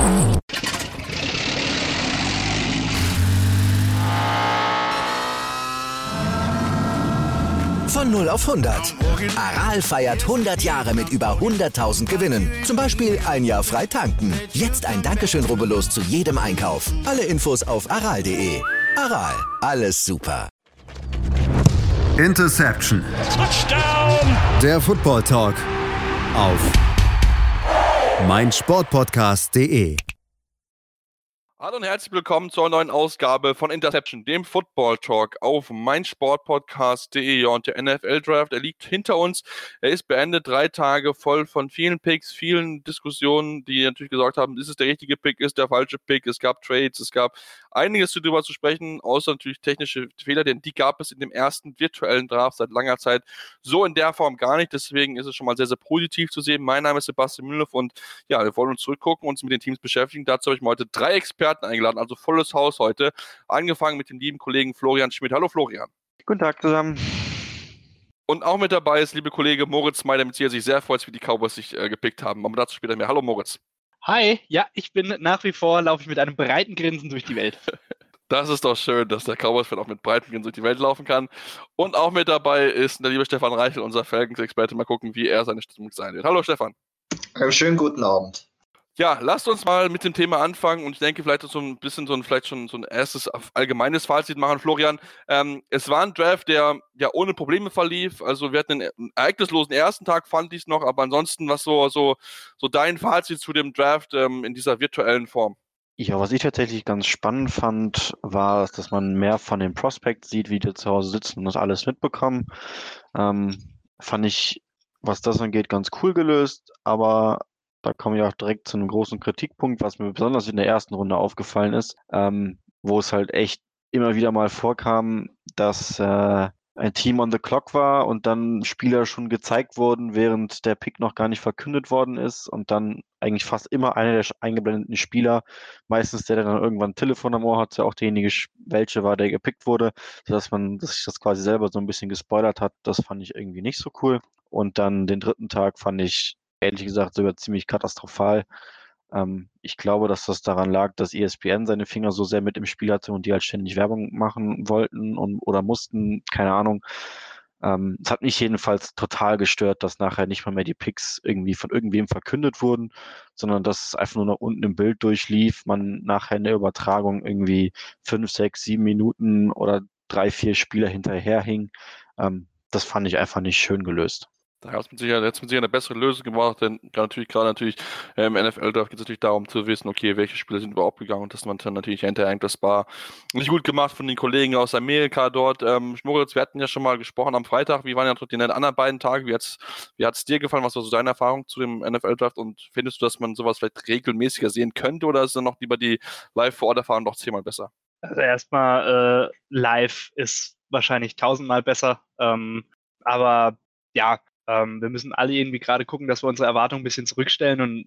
Von 0 auf 100. Aral feiert 100 Jahre mit über 100.000 Gewinnen. Zum Beispiel ein Jahr frei tanken. Jetzt ein Dankeschön, rubbellos zu jedem Einkauf. Alle Infos auf aral.de. Aral, alles super. Interception. Touchdown. Der Football Talk auf meinsportpodcast.de. Hallo und herzlich willkommen zur neuen Ausgabe von Interception, dem Football Talk auf meinsportpodcast.de. Ja, und der NFL-Draft, der liegt hinter uns. Er ist beendet, 3 Tage voll von vielen Picks, vielen Diskussionen, die natürlich gesagt haben, ist es der richtige Pick, ist der falsche Pick. Es gab Trades, es gab einiges darüber zu sprechen, außer natürlich technische Fehler, denn die gab es in dem ersten virtuellen Draft seit langer Zeit so in der Form gar nicht. Deswegen ist es schon mal sehr, sehr positiv zu sehen. Mein Name ist Sebastian Mühlhoff und ja, wir wollen uns zurückgucken, uns mit den Teams beschäftigen. Dazu habe ich mir heute 3 Experten eingeladen, also volles Haus heute. Angefangen mit dem lieben Kollegen Florian Schmidt. Hallo Florian. Guten Tag zusammen. Und auch mit dabei ist liebe Kollege Moritz Meider, mit dem sich sehr freut, wie die Cowboys sich gepickt haben. Aber dazu später mehr. Hallo Moritz. Hi, ja, ich bin nach wie vor, laufe ich mit einem breiten Grinsen durch die Welt. Das ist doch schön, dass der Cowboys-Fan auch mit breiten Grinsen durch die Welt laufen kann. Und auch mit dabei ist der liebe Stefan Reichel, unser Falcons-Experte. Mal gucken, wie er seine Stimmung sein wird. Hallo Stefan. Schönen guten Abend. Ja, lasst uns mal mit dem Thema anfangen und ich denke, vielleicht so ein bisschen vielleicht schon so ein erstes allgemeines Fazit machen. Florian, es war ein Draft, der ja ohne Probleme verlief. Also wir hatten einen ereignislosen ersten Tag, fand ich es noch, aber ansonsten, was so dein Fazit zu dem Draft in dieser virtuellen Form? Ja, was ich tatsächlich ganz spannend fand, war, dass man mehr von den Prospects sieht, wie die zu Hause sitzen und das alles mitbekommen. Fand ich, was das angeht, ganz cool gelöst, aber da komme ich auch direkt zu einem großen Kritikpunkt, was mir besonders in der ersten Runde aufgefallen ist, wo es halt echt immer wieder mal vorkam, dass ein Team on the clock war und dann Spieler schon gezeigt wurden, während der Pick noch gar nicht verkündet worden ist und dann eigentlich fast immer einer der eingeblendeten Spieler, meistens der dann irgendwann ein Telefon am Ohr hat, ja auch derjenige, welche war, der gepickt wurde, dass sich das quasi selber so ein bisschen gespoilert hat. Das fand ich irgendwie nicht so cool. Und dann den dritten Tag fand ich ehrlich gesagt sogar ziemlich katastrophal. Ich glaube, dass das daran lag, dass ESPN seine Finger so sehr mit im Spiel hatte und die halt ständig Werbung machen wollten oder mussten, keine Ahnung. Es hat mich jedenfalls total gestört, dass nachher nicht mal mehr die Picks irgendwie von irgendwem verkündet wurden, sondern dass es einfach nur nach unten im Bild durchlief, man nachher in der Übertragung irgendwie 5, 6, 7 Minuten oder 3, 4 Spieler hinterherhing. Das fand ich einfach nicht schön gelöst. Da hat es mit Sicherheit eine bessere Lösung gemacht, denn gerade im NFL-Draft geht es natürlich darum zu wissen, okay, welche Spieler sind überhaupt gegangen und dass man dann natürlich hinterher das war nicht gut gemacht von den Kollegen aus Amerika dort. Moritz, wir hatten ja schon mal gesprochen am Freitag, wie waren ja die anderen beiden Tage, wie hat's dir gefallen, was war so deine Erfahrung zu dem NFL-Draft und findest du, dass man sowas vielleicht regelmäßiger sehen könnte oder ist dann noch lieber die Live-Vor-Ort-Erfahrung noch 10-mal besser? Also erstmal live ist wahrscheinlich 1000-mal besser, aber ja, wir müssen alle irgendwie gerade gucken, dass wir unsere Erwartungen ein bisschen zurückstellen und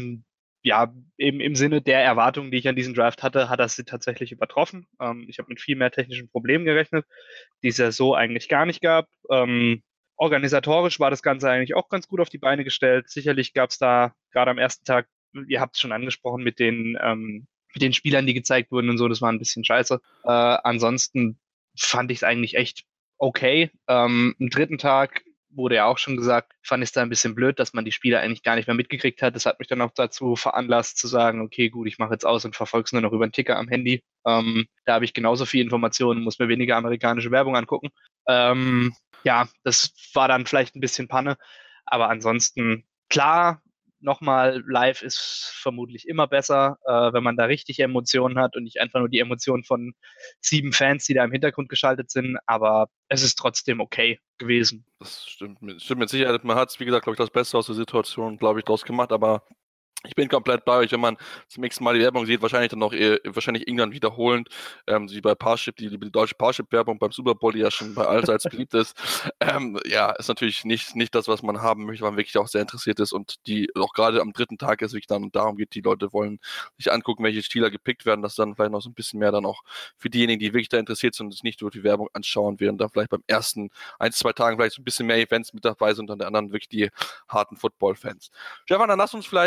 im Sinne der Erwartungen, die ich an diesen Draft hatte, hat er sie tatsächlich übertroffen. Ich habe mit viel mehr technischen Problemen gerechnet, die es ja so eigentlich gar nicht gab. Organisatorisch war das Ganze eigentlich auch ganz gut auf die Beine gestellt. Sicherlich gab es da gerade am ersten Tag, ihr habt es schon angesprochen, mit den Spielern, die gezeigt wurden und so, das war ein bisschen scheiße. Ansonsten fand ich es eigentlich echt okay. Am dritten Tag wurde ja auch schon gesagt, fand ich es da ein bisschen blöd, dass man die Spieler eigentlich gar nicht mehr mitgekriegt hat. Das hat mich dann auch dazu veranlasst zu sagen, okay, gut, ich mache jetzt aus und verfolge es nur noch über den Ticker am Handy. Da habe ich genauso viel Informationen, muss mir weniger amerikanische Werbung angucken. Das war dann vielleicht ein bisschen Panne, aber ansonsten, klar, nochmal, live ist vermutlich immer besser, wenn man da richtig Emotionen hat und nicht einfach nur die Emotionen von 7 Fans, die da im Hintergrund geschaltet sind, aber es ist trotzdem okay gewesen. Das stimmt mit Sicherheit. Man hat es, wie gesagt, glaube ich, das Beste aus der Situation, glaube ich, draus gemacht, aber ich bin komplett bei euch, wenn man zum nächsten Mal die Werbung sieht, wahrscheinlich dann auch wahrscheinlich irgendwann wiederholend, wie bei Parship, die deutsche Parship-Werbung beim Super Bowl, die ja schon bei allseits beliebt ist. Ist natürlich nicht das, was man haben möchte, weil man wirklich auch sehr interessiert ist und die auch gerade am dritten Tag ist wirklich dann darum geht, die Leute wollen sich angucken, welche Spieler gepickt werden, dass dann vielleicht noch so ein bisschen mehr dann auch für diejenigen, die wirklich da interessiert sind und sich nicht nur die Werbung anschauen, während dann vielleicht beim ersten 1-2 Tagen vielleicht so ein bisschen mehr Events mit dabei sind und dann der anderen wirklich die harten Football-Fans. Stefan, dann lass uns vielleicht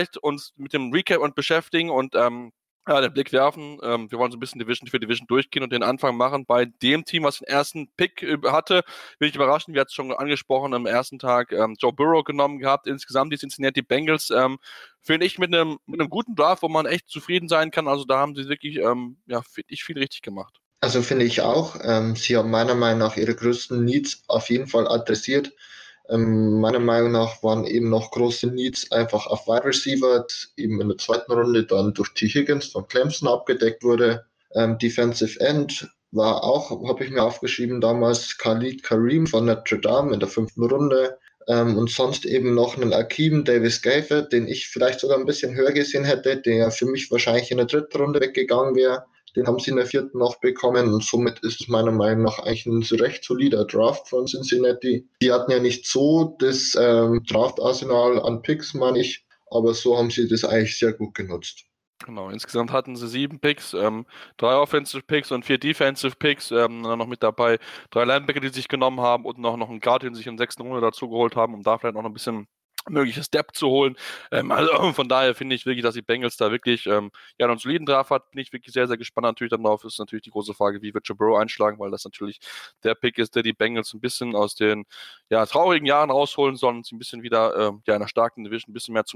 uns mit dem Recap und beschäftigen und den Blick werfen. Wir wollen so ein bisschen Division für Division durchgehen und den Anfang machen bei dem Team, was den ersten Pick hatte. Will ich überraschen, wir hatten es schon angesprochen, am ersten Tag Joe Burrow genommen gehabt. Insgesamt die Cincinnati Bengals, finde ich, mit einem guten Draft, wo man echt zufrieden sein kann. Also da haben sie wirklich, finde ich, viel richtig gemacht. Also finde ich auch. Sie haben meiner Meinung nach ihre größten Needs auf jeden Fall adressiert. Meiner Meinung nach waren eben noch große Needs einfach auf Wide Receiver, eben in der zweiten Runde dann durch T. Higgins von Clemson abgedeckt wurde. Defensive End war auch, habe ich mir aufgeschrieben, damals Khalid Kareem von Notre Dame in der 5. Runde. Und sonst eben noch einen Akeem Davis-Gaither, den ich vielleicht sogar ein bisschen höher gesehen hätte, der für mich wahrscheinlich in der 3. Runde weggegangen wäre. Den haben sie in der 4. noch bekommen und somit ist es meiner Meinung nach eigentlich ein recht solider Draft von Cincinnati. Die hatten ja nicht so das Draft-Arsenal an Picks, meine ich, aber so haben sie das eigentlich sehr gut genutzt. Genau, insgesamt hatten sie 7 Picks, 3 Offensive Picks und 4 Defensive Picks, dann noch mit dabei 3 Linebacker, die sich genommen haben und noch einen Guard, den sie sich in der 6. Runde dazu geholt haben, um da vielleicht noch ein bisschen mögliches Depth zu holen. Also von daher finde ich wirklich, dass die Bengals da wirklich einen soliden Draft hat. Bin ich wirklich sehr, sehr gespannt natürlich dann drauf. Ist natürlich die große Frage, wie wird Joe Burrow einschlagen, weil das natürlich der Pick ist, der die Bengals ein bisschen aus den traurigen Jahren rausholen soll und sie ein bisschen wieder in einer starken Division ein bisschen mehr zum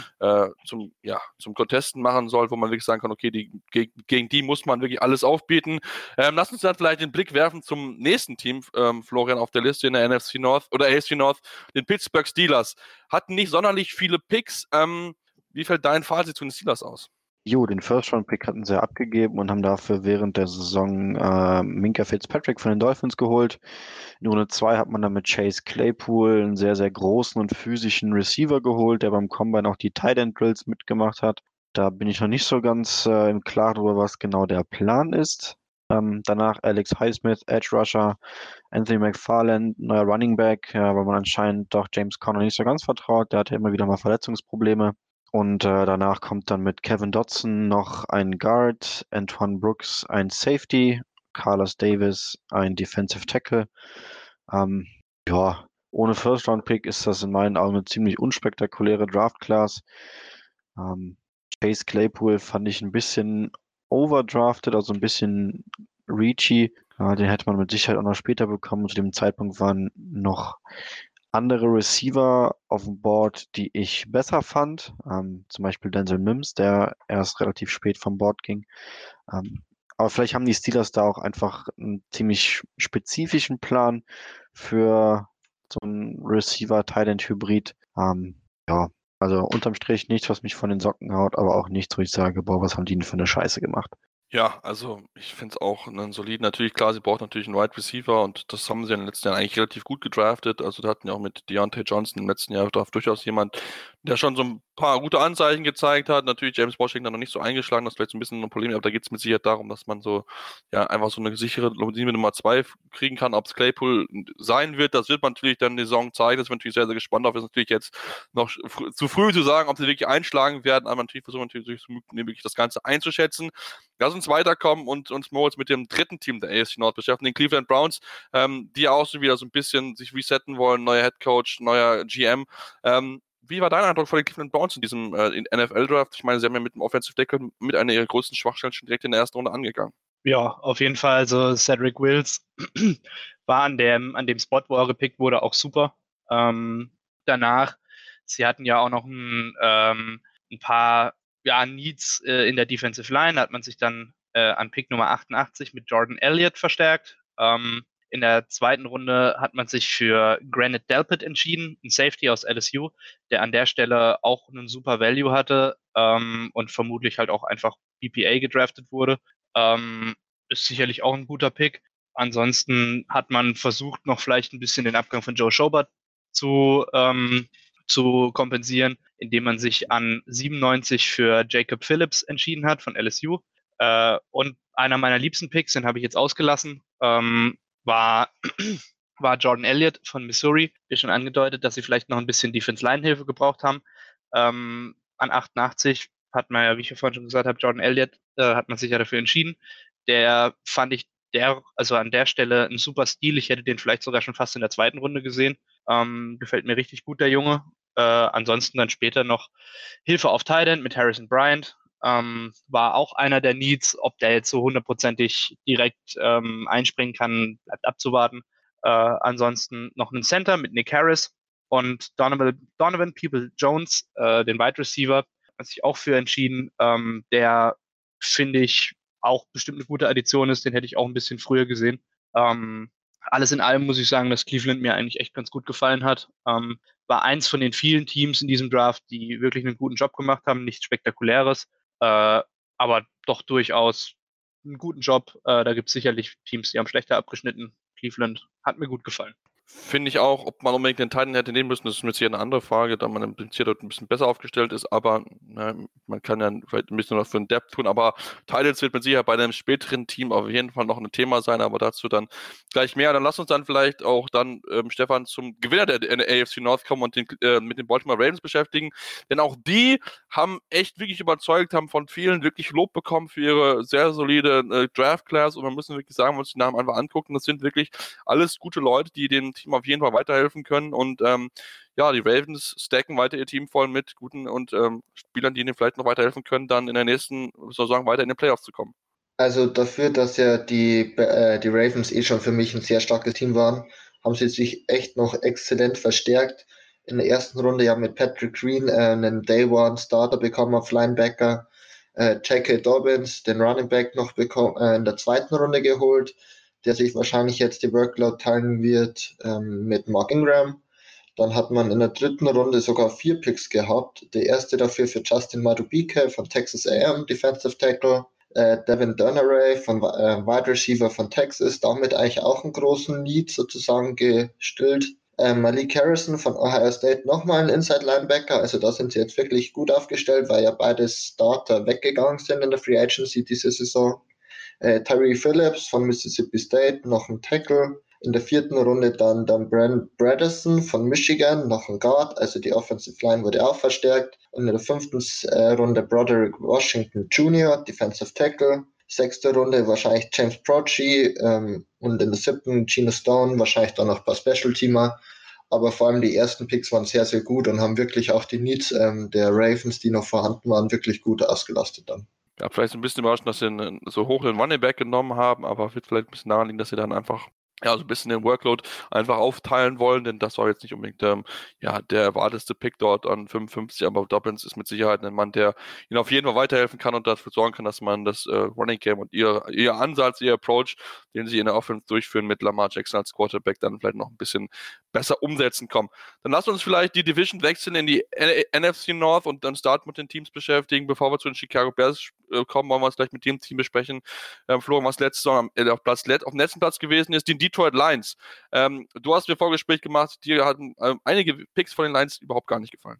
Contesten machen soll, wo man wirklich sagen kann, okay, gegen die muss man wirklich alles aufbieten. Lass uns dann vielleicht den Blick werfen zum nächsten Team, Florian, auf der Liste in der NFC North oder AFC North, den Pittsburgh Steelers. Hatten nicht sonderlich viele Picks. Wie fällt dein Fazit zu den Steelers aus? Den First-Round-Pick hatten sie abgegeben und haben dafür während der Saison Minkah Fitzpatrick von den Dolphins geholt. In Runde 2 hat man dann mit Chase Claypool einen sehr, sehr großen und physischen Receiver geholt, der beim Combine auch die Tight End Drills mitgemacht hat. Da bin ich noch nicht so ganz im Klaren darüber, was genau der Plan ist. Danach Alex Highsmith, Edge Rusher, Anthony McFarland, neuer Running Back, weil man anscheinend doch James Conner nicht so ganz vertraut. Der hatte immer wieder mal Verletzungsprobleme. Und danach kommt dann mit Kevin Dotson noch ein Guard, Antoine Brooks ein Safety, Carlos Davis ein Defensive Tackle. Ohne First-Round-Pick ist das in meinen Augen eine ziemlich unspektakuläre Draft-Class. Chase Claypool fand ich ein bisschen overdrafted, also ein bisschen reachy. Den hätte man mit Sicherheit auch noch später bekommen. Zu dem Zeitpunkt waren noch andere Receiver auf dem Board, die ich besser fand. Zum Beispiel Denzel Mims, der erst relativ spät vom Board ging. Aber vielleicht haben die Steelers da auch einfach einen ziemlich spezifischen Plan für so einen Receiver-Tight-End-Hybrid. Also unterm Strich nichts, was mich von den Socken haut, aber auch nichts, wo ich sage, boah, was haben die denn für eine Scheiße gemacht. Ja, also ich finde es auch einen soliden. Natürlich, klar, sie braucht natürlich einen Wide Receiver und das haben sie in den letzten Jahren eigentlich relativ gut gedraftet. Also da hatten ja auch mit Deontay Johnson im letzten Jahr durchaus jemand, der schon so ein paar gute Anzeichen gezeigt hat. Natürlich James Washington noch nicht so eingeschlagen, das ist vielleicht so ein bisschen ein Problem, aber da geht es mit Sicherheit darum, dass man so einfach so eine sichere Nummer 2 kriegen kann. Ob es Claypool sein wird, das wird man natürlich dann die Saison zeigen. Das bin natürlich sehr, sehr gespannt auf. Das ist natürlich jetzt noch zu früh zu sagen, ob sie wirklich einschlagen werden, aber natürlich versuchen natürlich wirklich das Ganze einzuschätzen. Lass uns weiterkommen und uns Moritz mit dem dritten Team der AFC North beschäftigen, den Cleveland Browns, die auch so wieder so ein bisschen sich resetten wollen, neuer Headcoach, neuer GM. Wie war dein Eindruck von den Cleveland Browns in diesem NFL-Draft? Ich meine, sie haben ja mit dem Offensive Tackle mit einer ihrer größten Schwachstellen schon direkt in der ersten Runde angegangen. Ja, auf jeden Fall. Also Cedric Wills war an dem Spot, wo er gepickt wurde, auch super. Danach, sie hatten ja auch noch ein paar Needs in der Defensive Line. Da hat man sich dann an Pick Nummer 88 mit Jordan Elliott verstärkt. In der zweiten Runde hat man sich für Granite Delpit entschieden, ein Safety aus LSU, der an der Stelle auch einen super Value hatte und vermutlich halt auch einfach BPA gedraftet wurde. Ist sicherlich auch ein guter Pick. Ansonsten hat man versucht, noch vielleicht ein bisschen den Abgang von Joe Schobert zu kompensieren, indem man sich an 97 für Jacob Phillips entschieden hat von LSU. Und einer meiner liebsten Picks, den habe ich jetzt ausgelassen, war Jordan Elliott von Missouri. Wie schon angedeutet, dass sie vielleicht noch ein bisschen Defense-Line-Hilfe gebraucht haben. An 88 hat man ja, wie ich vorhin schon gesagt habe, Jordan Elliott hat man sich ja dafür entschieden. Der fand ich also an der Stelle ein super Stil. Ich hätte den vielleicht sogar schon fast in der zweiten Runde gesehen. Gefällt mir richtig gut, der Junge. Ansonsten dann später noch Hilfe auf Tight End mit Harrison Bryant. War auch einer der Needs. Ob der jetzt so hundertprozentig direkt einspringen kann, bleibt abzuwarten. Ansonsten noch einen Center mit Nick Harris und Donovan Peoples-Jones, den Wide Receiver, hat sich auch für entschieden. Der, finde ich, auch bestimmt eine gute Addition ist. Den hätte ich auch ein bisschen früher gesehen. Alles in allem muss ich sagen, dass Cleveland mir eigentlich echt ganz gut gefallen hat. War eins von den vielen Teams in diesem Draft, die wirklich einen guten Job gemacht haben. Nichts Spektakuläres, aber doch durchaus einen guten Job. Da gibt es sicherlich Teams, die haben schlechter abgeschnitten. Cleveland hat mir gut gefallen. Finde ich auch, ob man unbedingt den Titan hätte nehmen müssen, das ist mir jetzt hier eine andere Frage, da man im Prinzip dort ein bisschen besser aufgestellt ist, aber man kann ja vielleicht ein bisschen noch für den Depth tun, aber Titans wird mit Sicherheit bei einem späteren Team auf jeden Fall noch ein Thema sein, aber dazu dann gleich mehr. Dann lass uns dann vielleicht auch dann, Stefan, zum Gewinner der AFC North kommen und mit den Baltimore Ravens beschäftigen, denn auch die haben echt wirklich überzeugt, haben von vielen wirklich Lob bekommen für ihre sehr solide Draft-Class und man muss wirklich sagen, wenn wir uns die Namen einfach angucken, das sind wirklich alles gute Leute, die den Team auf jeden Fall weiterhelfen können und die Ravens stacken weiter ihr Team voll mit guten und Spielern, die ihnen vielleicht noch weiterhelfen können, dann in der nächsten Saison weiter in den Playoffs zu kommen. Also dafür, dass ja die Ravens schon für mich ein sehr starkes Team waren, haben sie sich echt noch exzellent verstärkt. In der ersten Runde ja mit Patrick Green einen Day-One-Starter bekommen auf Linebacker, J.K. Dobbins, den Running Back noch in der zweiten Runde geholt, der sich wahrscheinlich jetzt die Workload teilen wird mit Mark Ingram. Dann hat man in der dritten Runde sogar 4 Picks gehabt. Der erste dafür für Justin Madubuike von Texas A&M, Defensive Tackle. Devin Dunneray von Wide Receiver von Texas, damit eigentlich auch einen großen Need sozusagen gestillt. Malik Harrison von Ohio State nochmal ein Inside Linebacker, also da sind sie jetzt wirklich gut aufgestellt, weil ja beide Starter weggegangen sind in der Free Agency diese Saison. Tyree Phillips von Mississippi State, noch ein Tackle. In der vierten Runde dann Brent Bredesen von Michigan, noch ein Guard, also die Offensive Line wurde auch verstärkt. Und in der fünften Runde Broderick Washington Jr., Defensive Tackle. Sechste Runde wahrscheinlich James Proche und in der siebten Geno Stone, wahrscheinlich dann noch ein paar Special-Teamer. Aber vor allem die ersten Picks waren sehr, sehr gut und haben wirklich auch die Needs der Ravens, die noch vorhanden waren, wirklich gut ausgelastet dann. Ja, vielleicht ein bisschen überraschend, dass sie so hoch den Running Back genommen haben, aber wird vielleicht ein bisschen daran liegen, dass sie dann einfach so ein bisschen den Workload einfach aufteilen wollen, denn das war jetzt nicht unbedingt der erwartetste Pick dort an 55, aber Dobbins ist mit Sicherheit ein Mann, der ihnen auf jeden Fall weiterhelfen kann und dafür sorgen kann, dass man das Running Game und ihr Ansatz, ihr Approach, den sie in der Offense durchführen mit Lamar Jackson als Quarterback, dann vielleicht noch ein bisschen besser umsetzen kommen. Dann lasst uns vielleicht die Division wechseln in die NFC North und dann starten mit den Teams beschäftigen. Bevor wir zu den Chicago Bears kommen, wollen wir uns gleich mit dem Team besprechen. Florian, was letzte Saison auf dem letzten Platz gewesen ist, die Detroit Lions. Du hast mir Vorgespräch gemacht, dir hatten einige Picks von den Lions überhaupt gar nicht gefallen.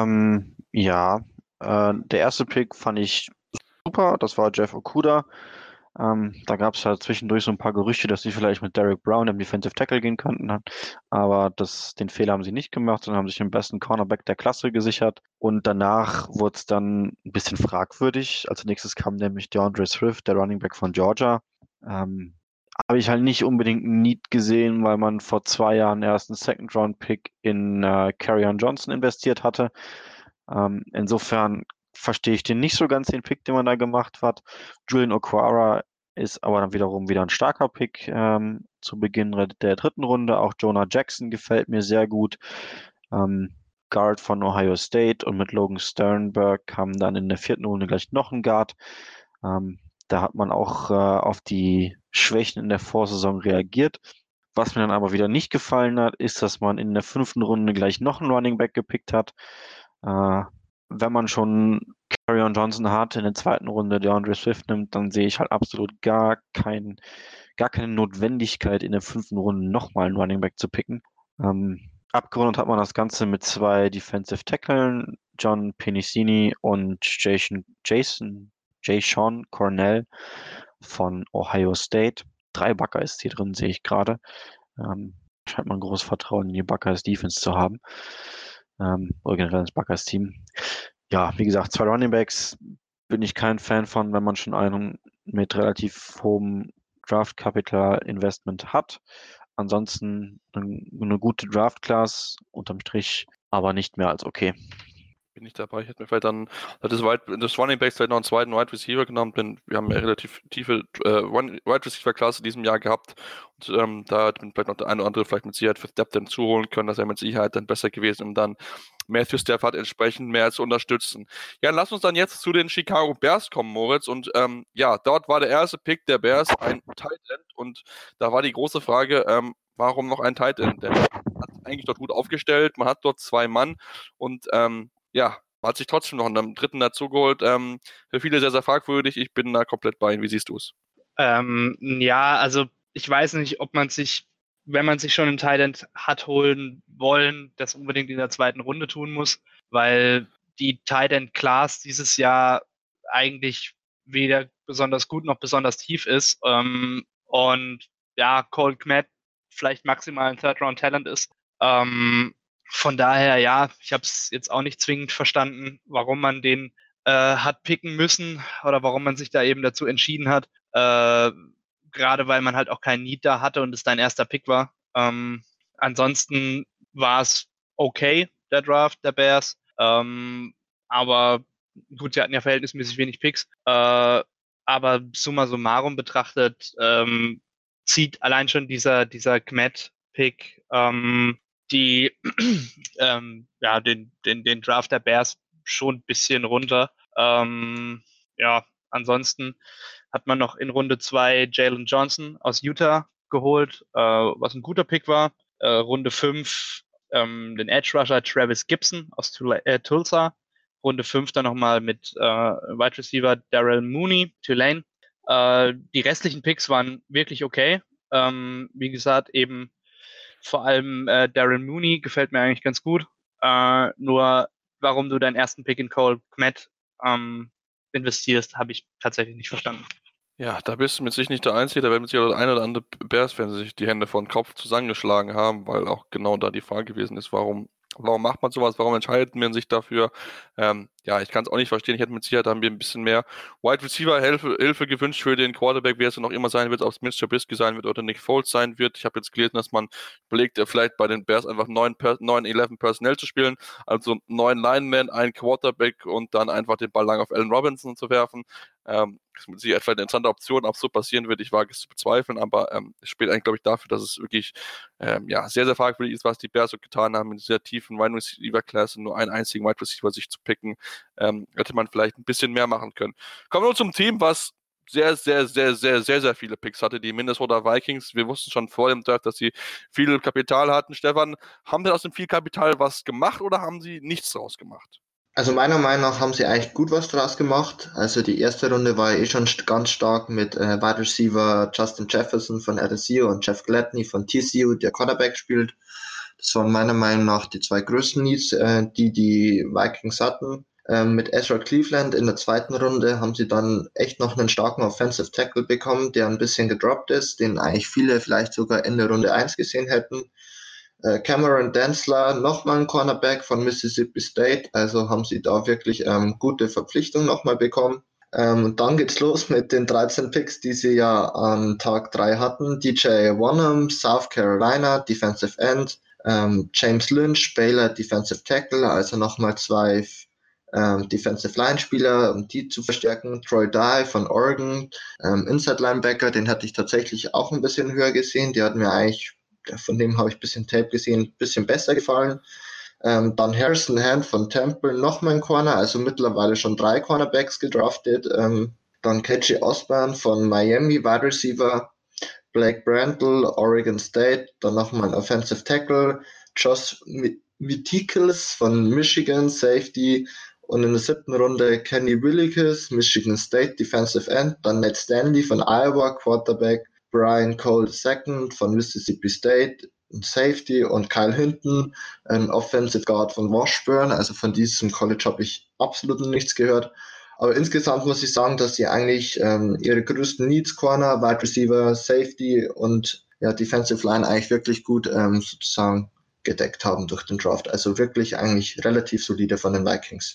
Der erste Pick fand ich super, das war Jeff Okudah. Da gab es halt zwischendurch so ein paar Gerüchte, dass sie vielleicht mit Derek Brown, dem Defensive Tackle, gehen könnten. Aber den Fehler haben sie nicht gemacht, sondern haben sich den besten Cornerback der Klasse gesichert. Und danach wurde es dann ein bisschen fragwürdig. Als nächstes kam nämlich DeAndre Swift, der Running Back von Georgia. Habe ich halt nicht unbedingt ein Need gesehen, weil man vor 2 Jahren erst einen Second-Round-Pick in Kerryon Johnson investiert hatte. Insofern verstehe ich den nicht so ganz, den Pick, den man da gemacht hat. Julian Okwara ist aber dann wiederum wieder ein starker Pick zu Beginn der dritten Runde. Auch Jonah Jackson gefällt mir sehr gut. Guard von Ohio State und mit Logan Sternberg kam dann in der vierten Runde gleich noch ein Guard. Da hat man auch auf die Schwächen in der Vorsaison reagiert. Was mir dann aber wieder nicht gefallen hat, ist, dass man in der 5. Runde gleich noch einen Running Back gepickt hat. Wenn man schon Kerryon Johnson hat, in der 2. Runde DeAndre Swift nimmt, dann sehe ich halt absolut gar keine Notwendigkeit, in der 5. Runde nochmal einen Running Back zu picken. Abgerundet hat man das Ganze mit 2 Defensive Tackeln, John Penicini und Jayshon Cornell von Ohio State. 3 Buckeyes hier drin, sehe ich gerade. Scheint man großes Vertrauen in die Buckeyes Defense zu haben. Oder generell ins Buckeyes Team. Ja, wie gesagt, 2 Running Backs bin ich kein Fan von, wenn man schon einen mit relativ hohem Draft-Capital-Investment hat. Ansonsten eine gute Draft-Class, unterm Strich aber nicht mehr als okay. Bin ich dabei. Ich hätte mir vielleicht dann das Running Backs vielleicht noch einen zweiten Wide Receiver genommen, denn wir haben ja relativ tiefe Wide Receiver Klasse in diesem Jahr gehabt und da hätte man vielleicht noch der eine oder andere vielleicht mit Sicherheit für Depth dann zuholen können, das wäre mit Sicherheit dann besser gewesen, um dann Matthew Stafford entsprechend mehr zu unterstützen. Ja, lass uns dann jetzt zu den Chicago Bears kommen, Moritz, und dort war der erste Pick der Bears ein Tight End und da war die große Frage, warum noch ein Tight End? Denn man hat eigentlich dort gut aufgestellt, man hat dort 2 Mann und hat sich trotzdem noch einen dritten dazugeholt. Für viele sehr, sehr fragwürdig. Ich bin da komplett bei Ihnen. Wie siehst du es? Also ich weiß nicht, ob man sich, wenn man sich schon einen Tight End hat holen wollen, das unbedingt in der zweiten Runde tun muss, weil die Tight End Class dieses Jahr eigentlich weder besonders gut noch besonders tief ist. Und Cole Kmet vielleicht maximal ein Third-Round-Talent ist. Von daher, ich habe es jetzt auch nicht zwingend verstanden, warum man den hat picken müssen oder warum man sich da eben dazu entschieden hat. Gerade weil man halt auch keinen Need da hatte und es dein erster Pick war. Ansonsten war es okay, der Draft der Bears. Aber gut, sie hatten ja verhältnismäßig wenig Picks. Aber summa summarum betrachtet zieht allein schon dieser Kmet-Pick den Draft der Bears schon ein bisschen runter. Ansonsten hat man noch in Runde 2 Jalen Johnson aus Utah geholt, was ein guter Pick war. Runde 5 den Edge Rusher Travis Gibson aus Tulsa. Runde 5 dann nochmal mit Wide Receiver Darrell Mooney, Tulane. Die restlichen Picks waren wirklich okay. Wie gesagt, eben vor allem Darren Mooney gefällt mir eigentlich ganz gut. Nur warum du deinen ersten Pick in Cole Kmet investierst, habe ich tatsächlich nicht verstanden. Ja, da bist du mit sich nicht der Einzige. Da werden mit sich auch der eine oder andere Bears-Fan sich die Hände vor den Kopf zusammengeschlagen haben, weil auch genau da die Frage gewesen ist, warum macht man sowas? Warum entscheidet man sich dafür? Ich kann es auch nicht verstehen. Ich hätte mit Sicherheit haben wir ein bisschen mehr Wide Receiver Hilfe gewünscht für den Quarterback, wer es noch immer sein wird, ob es Mitch Trubisky sein wird oder Nick Foles sein wird. Ich habe jetzt gelesen, dass man überlegt, vielleicht bei den Bears einfach 9-11 Personnel zu spielen, also 9 Linemen, ein Quarterback und dann einfach den Ball lang auf Allen Robinson zu werfen. Das ist mit Sicherheit vielleicht eine interessante Option, ob es so passieren wird. Ich wage es zu bezweifeln, aber es spielt eigentlich, glaube ich, dafür, dass es wirklich sehr, sehr fragwürdig ist, was die Bears so getan haben, in dieser tiefen Wide Receiver-Klasse nur einen einzigen Wide Receiver sich zu picken, hätte man vielleicht ein bisschen mehr machen können. Kommen wir nun zum Team, was sehr, sehr, sehr, sehr, sehr, sehr viele Picks hatte, die Minnesota Vikings. Wir wussten schon vor dem Draft, dass sie viel Kapital hatten. Stefan, haben sie aus dem viel Kapital was gemacht oder haben sie nichts draus gemacht? Also meiner Meinung nach haben sie eigentlich gut was draus gemacht. Also die erste Runde war schon ganz stark mit Wide Receiver Justin Jefferson von LSU und Jeff Gladney von TCU, der Quarterback spielt. Das waren meiner Meinung nach die 2 größten Needs, die Vikings hatten. Mit Ezra Cleveland in der zweiten Runde haben sie dann echt noch einen starken Offensive Tackle bekommen, der ein bisschen gedroppt ist, den eigentlich viele vielleicht sogar Ende Runde 1 gesehen hätten. Cameron Dantzler, nochmal ein Cornerback von Mississippi State, also haben sie da wirklich gute Verpflichtung nochmal bekommen. Und dann geht's los mit den 13 Picks, die sie ja an Tag 3 hatten. DJ Wonnum, South Carolina, Defensive End, James Lynch, Baylor, Defensive Tackle, also nochmal 2 Defensive Line Spieler, um die zu verstärken. Troy Dye von Oregon, Inside Linebacker, den hatte ich tatsächlich auch ein bisschen höher gesehen, der hat mir eigentlich, von dem habe ich ein bisschen Tape gesehen, ein bisschen besser gefallen. Dann Harrison Hand von Temple, nochmal ein Corner, also mittlerweile schon 3 Cornerbacks gedraftet. Dann KJ Osborne von Miami, Wide Receiver. Blake Brandel, Oregon State. Dann nochmal ein Offensive Tackle. Josh Mitikels von Michigan, Safety. Und in der 7. Runde Kenny Willekes, Michigan State, Defensive End. Dann Nate Stanley von Iowa, Quarterback. Brian Cole II von Mississippi State, ein Safety, und Kyle Hinton, ein Offensive Guard von Washburn. Also von diesem College habe ich absolut nichts gehört. Aber insgesamt muss ich sagen, dass sie eigentlich ihre größten Needs, Corner, Wide Receiver, Safety und Defensive Line eigentlich wirklich gut sozusagen gedeckt haben durch den Draft. Also wirklich eigentlich relativ solide von den Vikings.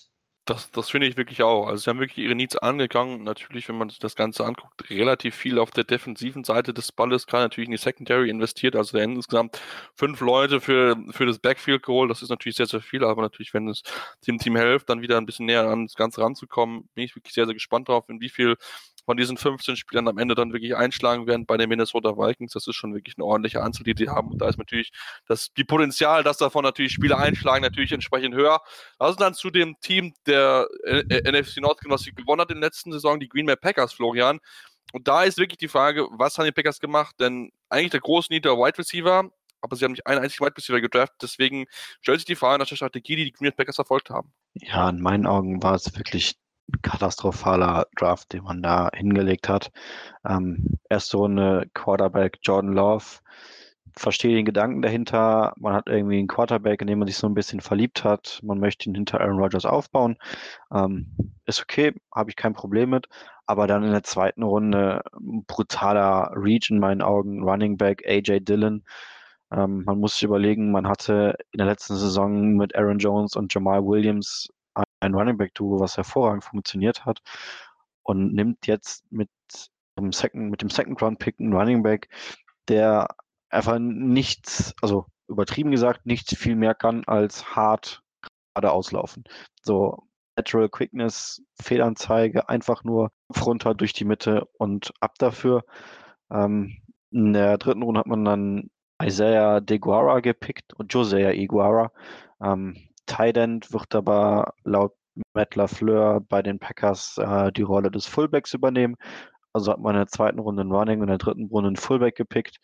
Das finde ich wirklich auch. Also sie haben wirklich ihre Needs angegangen. Natürlich, wenn man sich das Ganze anguckt, relativ viel auf der defensiven Seite des Balles, gerade natürlich in die Secondary investiert. Also da insgesamt 5 Leute für das Backfield geholt. Das ist natürlich sehr, sehr viel, aber natürlich, wenn es dem Team hilft, dann wieder ein bisschen näher an das Ganze ranzukommen, bin ich wirklich sehr, sehr gespannt drauf, in wie viel von diesen 15 Spielern am Ende dann wirklich einschlagen werden bei den Minnesota Vikings. Das ist schon wirklich eine ordentliche Anzahl, die haben. Und da ist natürlich die Potenzial, dass davon natürlich Spieler einschlagen, natürlich entsprechend höher. Also dann zu dem Team der NFC North, was sie gewonnen hat in der letzten Saison, die Green Bay Packers, Florian. Und da ist wirklich die Frage, was haben die Packers gemacht? Denn eigentlich der große Need der Wide Receiver, aber sie haben nicht einen einzigen Wide Receiver gedraftet. Deswegen stellt sich die Frage nach der Strategie, die Green Bay Packers verfolgt haben. Ja, in meinen Augen war es wirklich ein katastrophaler Draft, den man da hingelegt hat. Erste Runde Quarterback Jordan Love. Verstehe den Gedanken dahinter. Man hat irgendwie einen Quarterback, in den man sich so ein bisschen verliebt hat. Man möchte ihn hinter Aaron Rodgers aufbauen. Ist okay, habe ich kein Problem mit. Aber dann in der zweiten Runde brutaler Reach in meinen Augen. Running Back AJ Dillon. Man muss sich überlegen, man hatte in der letzten Saison mit Aaron Jones und Jamal Williams ein Running Back Duo, was hervorragend funktioniert hat, und nimmt jetzt mit dem Second Round Pick einen Running Back, der einfach nichts, also übertrieben gesagt, nichts viel mehr kann als hart gerade auslaufen. So Lateral Quickness, Fehlanzeige, einfach nur runter durch die Mitte und ab dafür. In der dritten Runde hat man dann Isaiah DeGuara gepickt und Josiah Iguara. Tight End wird aber laut Matt LaFleur bei den Packers die Rolle des Fullbacks übernehmen. Also hat man in der zweiten Runde einen Running und in der dritten Runde einen Fullback gepickt.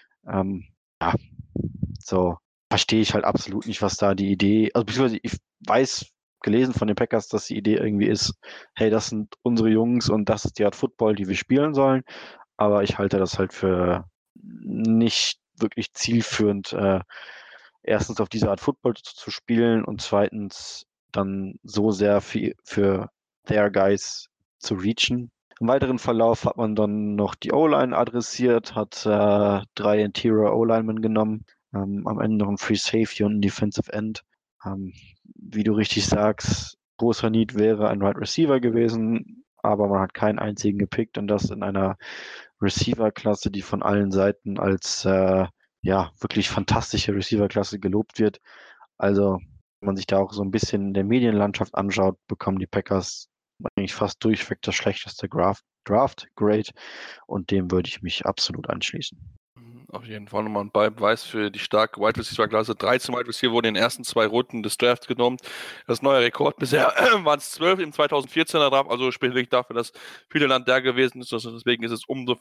Ja, so verstehe ich halt absolut nicht, was da die Idee, also beziehungsweise ich weiß, gelesen von den Packers, dass die Idee irgendwie ist, hey, das sind unsere Jungs und das ist die Art Football, die wir spielen sollen. Aber ich halte das halt für nicht wirklich zielführend, erstens auf diese Art Football zu spielen und zweitens dann so sehr für their guys zu reachen. Im weiteren Verlauf hat man dann noch die O-Line adressiert, hat 3 Interior O-Linemen genommen, am Ende noch ein Free Safety und ein Defensive End. Wie du richtig sagst, großer Need wäre ein Wide Receiver gewesen, aber man hat keinen einzigen gepickt und das in einer Receiver-Klasse, die von allen Seiten als wirklich fantastische Receiver-Klasse gelobt wird. Also, wenn man sich da auch so ein bisschen in der Medienlandschaft anschaut, bekommen die Packers eigentlich fast durchweg das schlechteste Draft-Grade und dem würde ich mich absolut anschließen. Auf jeden Fall nochmal ein Beweis für die starke Wide Receiver-Klasse. 13 Wide Receiver wurden in den ersten 2 Runden des Drafts genommen. Das neue Rekord bisher waren es 12 im 2014er Draft, also spricht wirklich dafür, dass viele Land da gewesen ist. Also deswegen ist es umso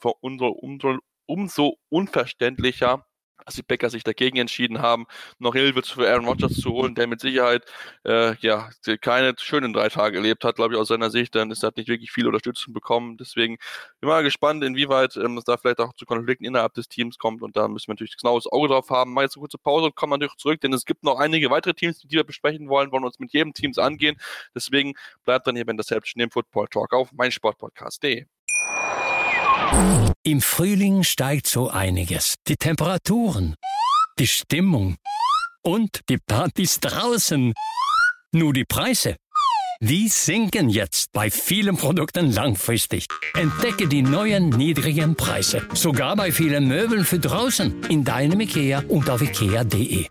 unverständlicher, dass die Packers sich dagegen entschieden haben, noch Hilfe für Aaron Rodgers zu holen, der mit Sicherheit keine schönen 3 Tage erlebt hat, glaube ich, aus seiner Sicht. Dann ist er nicht wirklich viel Unterstützung bekommen. Deswegen bin ich mal gespannt, inwieweit es da vielleicht auch zu Konflikten innerhalb des Teams kommt. Und da müssen wir natürlich genaues Auge drauf haben. Mal jetzt eine kurze Pause und kommen natürlich zurück, denn es gibt noch einige weitere Teams, die wir besprechen wollen uns mit jedem Teams angehen. Deswegen bleibt dann hier bei Interception, dem Football Talk auf meinsportpodcast.de. Im Frühling steigt so einiges. Die Temperaturen, die Stimmung und die Partys draußen. Nur die Preise, die sinken jetzt bei vielen Produkten langfristig. Entdecke die neuen niedrigen Preise. Sogar bei vielen Möbeln für draußen. In deinem IKEA und auf IKEA.de.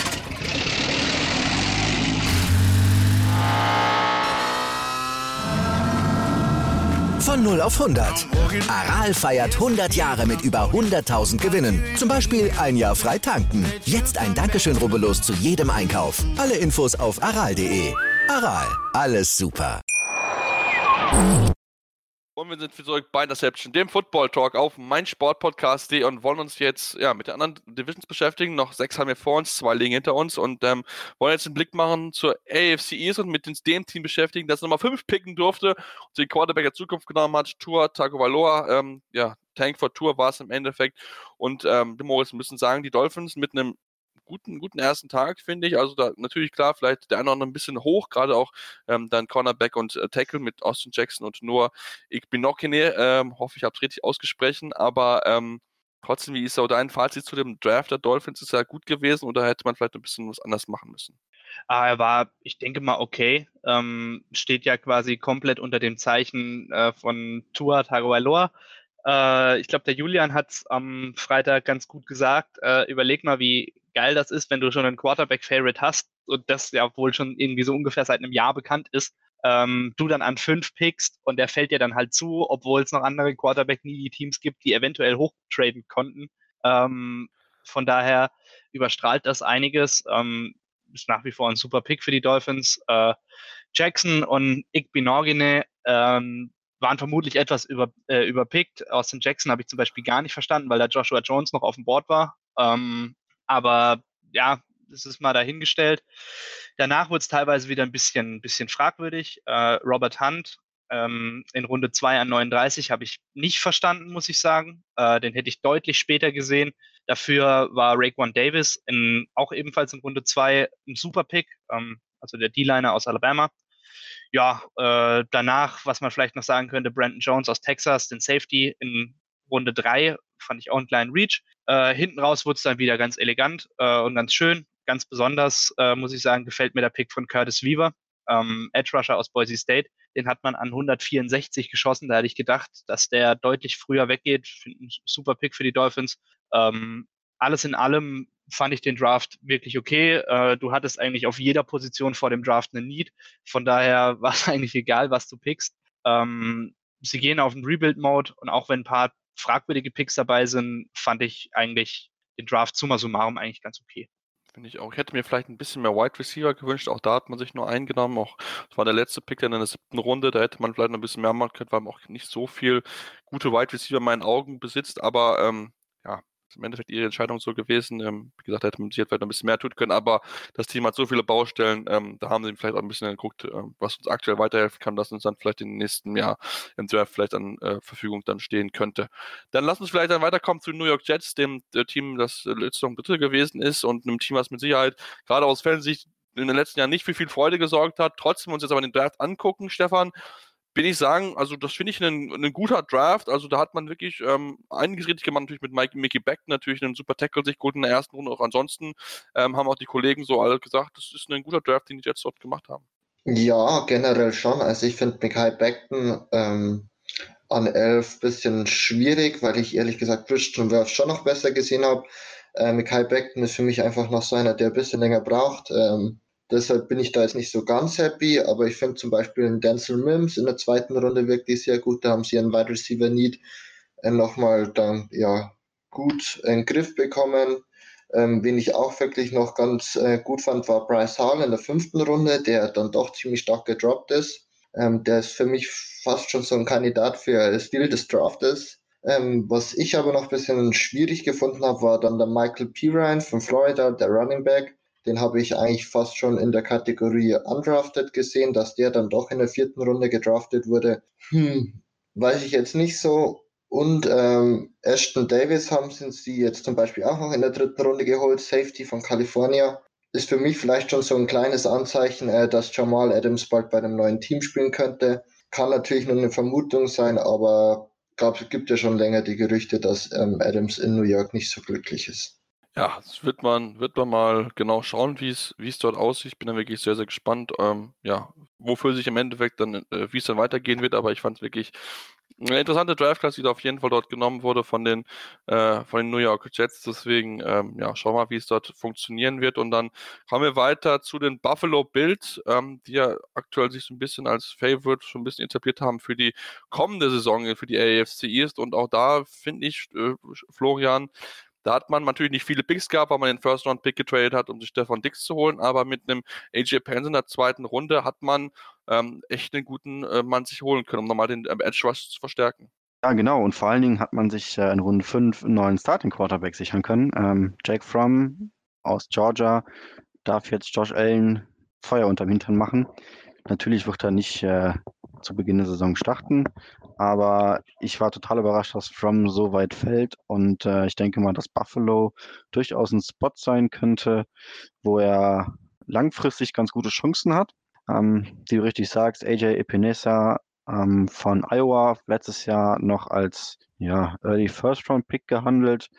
Von 0 auf 100. Aral feiert 100 Jahre mit über 100.000 Gewinnen. Zum Beispiel ein Jahr frei tanken. Jetzt ein Dankeschön, rubbellos zu jedem Einkauf. Alle Infos auf aral.de. Aral, alles super. Und wir sind zurück bei Interception, dem Football Talk auf meinsportpodcast.de und wollen uns jetzt mit den anderen Divisions beschäftigen. Noch 6 haben wir vor uns, 2 liegen hinter uns und wollen jetzt einen Blick machen zur AFC East und mit dem Team beschäftigen, das Nummer 5 picken durfte und den Quarterback der Zukunft genommen hat, Tua Tagovailoa. Tank for Tua war es im Endeffekt. Und Moritz, wir müssen sagen, die Dolphins mit einem guten ersten Tag, finde ich. Also da natürlich klar, vielleicht der eine oder andere ein bisschen hoch, gerade auch dann Cornerback und Tackle mit Austin Jackson und Noah Igbinoghene. Hoffe, ich habe es richtig ausgesprochen, aber trotzdem, wie ist so dein Fazit zu dem Draft der Dolphins? Ist ja gut gewesen oder hätte man vielleicht ein bisschen was anders machen müssen? Er war, ich denke mal, okay. Steht ja quasi komplett unter dem Zeichen von Tua Tagovailoa. Ich glaube, der Julian hat es am Freitag ganz gut gesagt. Überleg mal, wie geil das ist, wenn du schon einen Quarterback-Favorite hast und das ja wohl schon irgendwie so ungefähr seit einem Jahr bekannt ist. Du dann an 5 pickst und der fällt dir dann halt zu, obwohl es noch andere Quarterback-Needy-Teams gibt, die eventuell hochtraden konnten. Von daher überstrahlt das einiges. Ist nach wie vor ein super Pick für die Dolphins. Jackson und Igbinoghene waren vermutlich etwas überpickt. Austin Jackson habe ich zum Beispiel gar nicht verstanden, weil da Joshua Jones noch auf dem Board war. Aber ja, das ist mal dahingestellt. Danach wurde es teilweise wieder ein bisschen fragwürdig. Robert Hunt in Runde 2 an 39 habe ich nicht verstanden, muss ich sagen. Den hätte ich deutlich später gesehen. Dafür war Raekwon Davis auch ebenfalls in Runde 2 ein super Pick, also der D-Liner aus Alabama. Ja, danach, was man vielleicht noch sagen könnte, Brandon Jones aus Texas, den Safety in Runde 3, fand ich auch einen kleinen Reach. Hinten raus wurde es dann wieder ganz elegant und ganz schön. Ganz besonders, muss ich sagen, gefällt mir der Pick von Curtis Weaver, Edge Rusher aus Boise State. Den hat man an 164 geschossen. Da hätte ich gedacht, dass der deutlich früher weggeht. Finde einen super Pick für die Dolphins. Alles in allem fand ich den Draft wirklich okay. Du hattest eigentlich auf jeder Position vor dem Draft einen Need. Von daher war es eigentlich egal, was du pickst. Sie gehen auf den Rebuild-Mode und auch wenn ein paar fragwürdige Picks dabei sind, fand ich eigentlich den Draft summa summarum eigentlich ganz okay. Finde ich auch. Ich hätte mir vielleicht ein bisschen mehr Wide Receiver gewünscht. Auch da hat man sich nur eingenommen. Auch das war der letzte Pick dann in der 7. Runde. Da hätte man vielleicht noch ein bisschen mehr machen können, weil man auch nicht so viel gute Wide Receiver in meinen Augen besitzt. Aber ja, ist im Endeffekt ihre Entscheidung so gewesen. Wie gesagt, da hätte man sich vielleicht noch ein bisschen mehr tun können. Aber das Team hat so viele Baustellen. Da haben sie vielleicht auch ein bisschen geguckt, was uns aktuell weiterhelfen kann, dass uns dann vielleicht im nächsten Jahr im Draft vielleicht an Verfügung dann stehen könnte. Dann lass uns vielleicht dann weiterkommen zu den New York Jets, dem Team, das letztes Jahr Dritte gewesen ist und einem Team, was mit Sicherheit gerade aus Fansicht in den letzten Jahren nicht für viel Freude gesorgt hat. Trotzdem uns jetzt aber den Draft angucken, Stefan, bin ich sagen, also das finde ich ein guter Draft. Also da hat man wirklich einiges richtig gemacht, natürlich mit Mickey Beck natürlich einen super Tackle sich geholt in der ersten Runde. Auch ansonsten haben auch die Kollegen so alle gesagt, das ist ein guter Draft, den die Jets dort gemacht haben. Ja, generell schon. Also ich finde Mekhi Becton an 11 ein bisschen schwierig, weil ich ehrlich gesagt Christian Wirfs schon noch besser gesehen habe. Mekhi Becton ist für mich einfach noch so einer, der ein bisschen länger braucht. Deshalb bin ich da jetzt nicht so ganz happy, aber ich finde zum Beispiel einen Denzel Mims in der 2. Runde wirklich sehr gut. Da haben sie einen Wide Receiver Need nochmal dann ja gut in den Griff bekommen. Wen ich auch wirklich noch ganz gut fand, war Bryce Hall in der 5. Runde, der dann doch ziemlich stark gedroppt ist. Der ist für mich fast schon so ein Kandidat für Steal des Draftes. Was ich aber noch ein bisschen schwierig gefunden habe, war dann der Michael Pirine von Florida, der Running Back. Den habe ich eigentlich fast schon in der Kategorie undrafted gesehen, dass der dann doch in der 4. Runde gedraftet wurde. Weiß ich jetzt nicht so. Und Ashton Davis haben sie jetzt zum Beispiel auch noch in der 3. Runde geholt, Safety von California. Ist für mich vielleicht schon so ein kleines Anzeichen, dass Jamal Adams bald bei einem neuen Team spielen könnte. Kann natürlich nur eine Vermutung sein, aber ich glaube, es gibt ja schon länger die Gerüchte, dass Adams in New York nicht so glücklich ist. Ja, das wird man mal genau schauen, wie es dort aussieht. Ich bin dann wirklich sehr, sehr gespannt, ja, wofür sich im Endeffekt dann, wie es dann weitergehen wird. Aber ich fand es wirklich eine interessante Draft-Class, die da auf jeden Fall dort genommen wurde von den New York Jets. Deswegen, ja, schauen wir mal, wie es dort funktionieren wird. Und dann kommen wir weiter zu den Buffalo Bills, die ja aktuell sich so ein bisschen als Favorite schon ein bisschen etabliert haben für die kommende Saison, für die AFC East. Und auch da finde ich, Florian, da hat man natürlich nicht viele Picks gehabt, weil man den First-Round-Pick getradet hat, um sich Stefan Diggs zu holen, aber mit einem AJ Penn in der 2. Runde hat man echt einen guten Mann sich holen können, um nochmal den Edge Rush zu verstärken. Ja, genau. Und vor allen Dingen hat man sich in Runde 5 einen neuen Starting-Quarterback sichern können. Jake Fromm aus Georgia darf jetzt Josh Allen Feuer unterm Hintern machen. Natürlich wird er nicht zu Beginn der Saison starten, aber ich war total überrascht, dass Fromm so weit fällt und ich denke mal, dass Buffalo durchaus ein Spot sein könnte, wo er langfristig ganz gute Chancen hat. Wie du richtig sagst, AJ Epinesa von Iowa, letztes Jahr noch als Early First-Round-Pick gehandelt.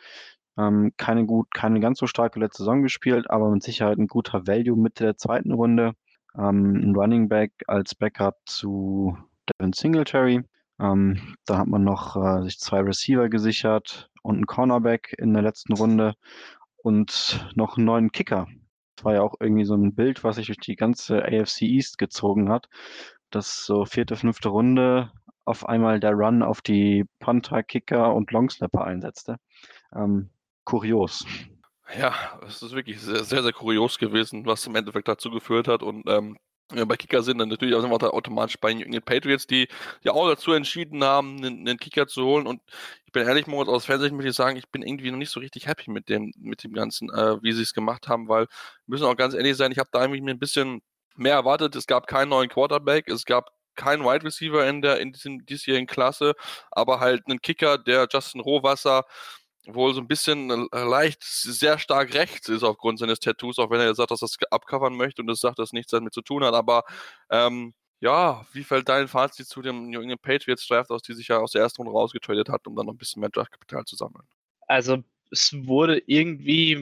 Keine ganz so starke letzte Saison gespielt, aber mit Sicherheit ein guter Value Mitte der zweiten Runde. Ein Running Back als Backup zu Devin Singletary. Da hat man noch sich 2 Receiver gesichert und einen Cornerback in der letzten Runde und noch einen neuen Kicker. Das war ja auch irgendwie so ein Bild, was sich durch die ganze AFC East gezogen hat, dass so 4., 5. Runde auf einmal der Run auf die Punter, Kicker und Longsnapper einsetzte. Kurios. Ja, es ist wirklich sehr, sehr, sehr kurios gewesen, was im Endeffekt dazu geführt hat. Und bei Kicker sind dann natürlich auch automatisch bei den Patriots, die ja auch dazu entschieden haben, einen Kicker zu holen. Und ich bin ehrlich, Moritz, aus Fernsehen muss ich sagen, ich bin irgendwie noch nicht so richtig happy mit dem Ganzen, wie sie es gemacht haben, weil wir müssen auch ganz ehrlich sein, ich habe da eigentlich mir ein bisschen mehr erwartet. Es gab keinen neuen Quarterback, es gab keinen Wide Receiver in diesem diesjährigen Klasse, aber halt einen Kicker, der Justin Rohrwasser wohl so ein bisschen leicht sehr stark rechts ist aufgrund seines Tattoos, auch wenn er sagt, dass er das abcovern möchte und das sagt, dass nichts damit zu tun hat. Aber ja, wie fällt dein Fazit zu dem New England Patriots Draft aus, die sich ja aus der ersten Runde rausgetradet hat, um dann noch ein bisschen mehr Draftkapital zu sammeln? Also es wurde irgendwie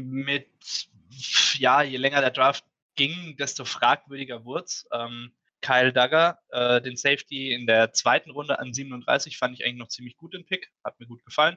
je länger der Draft ging, desto fragwürdiger wurde es. Kyle Duggar, den Safety in der zweiten Runde an 37, fand ich eigentlich noch ziemlich gut den Pick, hat mir gut gefallen.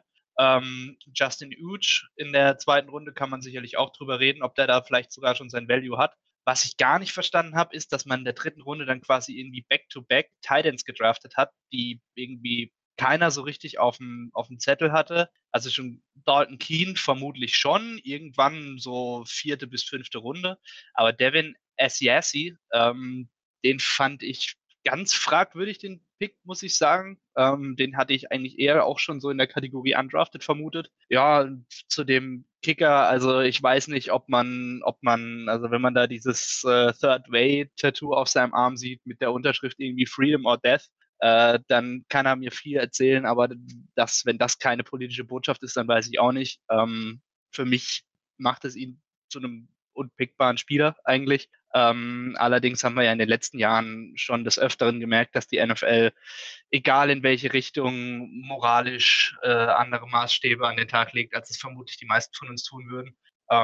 Justin Uch in der zweiten Runde kann man sicherlich auch drüber reden, ob der da vielleicht sogar schon sein Value hat. Was ich gar nicht verstanden habe, ist, dass man in der dritten Runde dann quasi irgendwie Back-to-Back Titans gedraftet hat, die irgendwie keiner so richtig auf dem Zettel hatte. Also schon Dalton Keene vermutlich schon, irgendwann so 4. bis 5. Runde. Aber Devin Asiasi, den fand ich ganz fragwürdig, den Pick, muss ich sagen. Den hatte ich eigentlich eher auch schon so in der Kategorie Undrafted vermutet. Ja, zu dem Kicker, also ich weiß nicht, ob man, also wenn man da dieses Third Way Tattoo auf seinem Arm sieht mit der Unterschrift irgendwie Freedom or Death, dann kann er mir viel erzählen, aber wenn das keine politische Botschaft ist, dann weiß ich auch nicht. Für mich macht es ihn zu einem unpickbaren Spieler eigentlich. Allerdings haben wir ja in den letzten Jahren schon des Öfteren gemerkt, dass die NFL, egal in welche Richtung, moralisch andere Maßstäbe an den Tag legt, als es vermutlich die meisten von uns tun würden.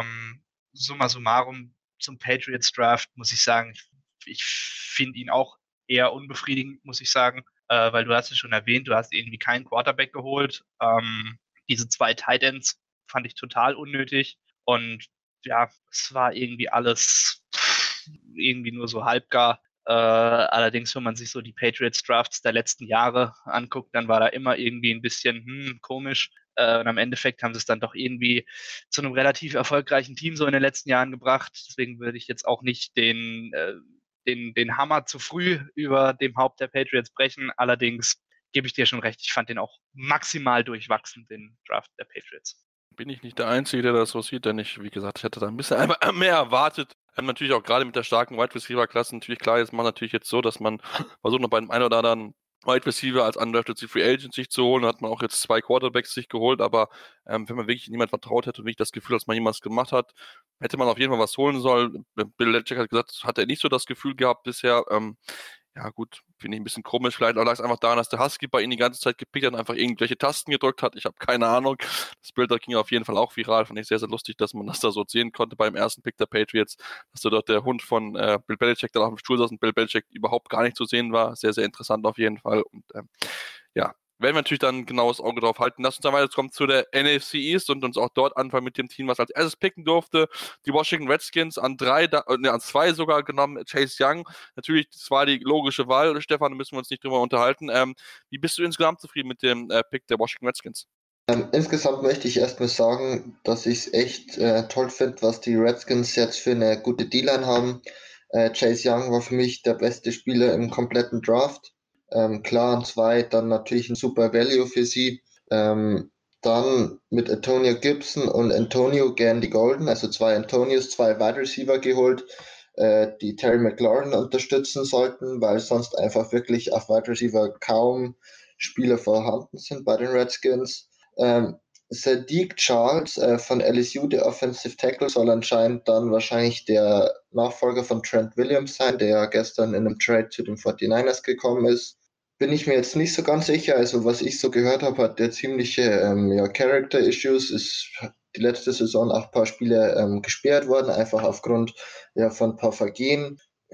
Summa summarum zum Patriots Draft muss ich sagen, ich finde ihn auch eher unbefriedigend, muss ich sagen, weil du hast es schon erwähnt, du hast irgendwie keinen Quarterback geholt. Diese 2 Tight Ends fand ich total unnötig und ja, es war irgendwie alles irgendwie nur so halbgar. Allerdings, wenn man sich so die Patriots Drafts der letzten Jahre anguckt, dann war da immer irgendwie ein bisschen komisch. Und am Endeffekt haben sie es dann doch irgendwie zu einem relativ erfolgreichen Team so in den letzten Jahren gebracht. Deswegen würde ich jetzt auch nicht den Hammer zu früh über dem Haupt der Patriots brechen. Allerdings gebe ich dir schon recht, ich fand den auch maximal durchwachsen, den Draft der Patriots. Bin ich nicht der Einzige, der das so sieht, denn wie gesagt, ich hätte da ein bisschen mehr erwartet. Natürlich auch gerade mit der starken Wide Receiver Klasse natürlich klar, jetzt macht natürlich jetzt so, dass man versucht noch bei dem einen oder anderen Wide Receiver als undrafted Free Agent sich zu holen, hat man auch jetzt 2 Quarterbacks sich geholt, aber wenn man wirklich niemand vertraut hätte und wirklich das Gefühl, dass man jemals gemacht hat, hätte man auf jeden Fall was holen sollen. Bill Belichick hat gesagt, hat er nicht so das Gefühl gehabt bisher. Ja gut, finde ich ein bisschen komisch. Vielleicht lag es einfach daran, dass der Husky bei ihm die ganze Zeit gepickt hat und einfach irgendwelche Tasten gedrückt hat. Ich habe keine Ahnung. Das Bild ging auf jeden Fall auch viral. Fand ich sehr, sehr lustig, dass man das da so sehen konnte beim ersten Pick der Patriots, dass da dort der Hund von Bill Belichick da auf dem Stuhl saß und Bill Belichick überhaupt gar nicht zu sehen war. Sehr, sehr interessant auf jeden Fall. Und ja, werden wir natürlich dann ein genaues Auge drauf halten. Lass uns dann weiterkommen zu der NFC East und uns auch dort anfangen mit dem Team, was als erstes picken durfte. Die Washington Redskins an 2 sogar genommen. Chase Young. Natürlich, das war die logische Wahl. Stefan, da müssen wir uns nicht drüber unterhalten. Wie bist du insgesamt zufrieden mit dem Pick der Washington Redskins? Insgesamt möchte ich erstmal sagen, dass ich es echt toll finde, was die Redskins jetzt für eine gute D-Line haben. Chase Young war für mich der beste Spieler im kompletten Draft. Klar, an 2 dann natürlich ein super Value für sie. Dann mit Antonio Gibson und Antonio Gandy Golden, also 2 Antonios, 2 Wide Receiver geholt, die Terry McLaurin unterstützen sollten, weil sonst einfach wirklich auf Wide Receiver kaum Spieler vorhanden sind bei den Redskins. Sadiq Charles von LSU, der Offensive Tackle, soll anscheinend dann wahrscheinlich der Nachfolger von Trent Williams sein, der ja gestern in einem Trade zu den 49ers gekommen ist. Bin ich mir jetzt nicht so ganz sicher. Also was ich so gehört habe, hat der ziemliche Character-Issues, ist die letzte Saison auch ein paar Spiele gesperrt worden, einfach aufgrund von ein paar Vergehen.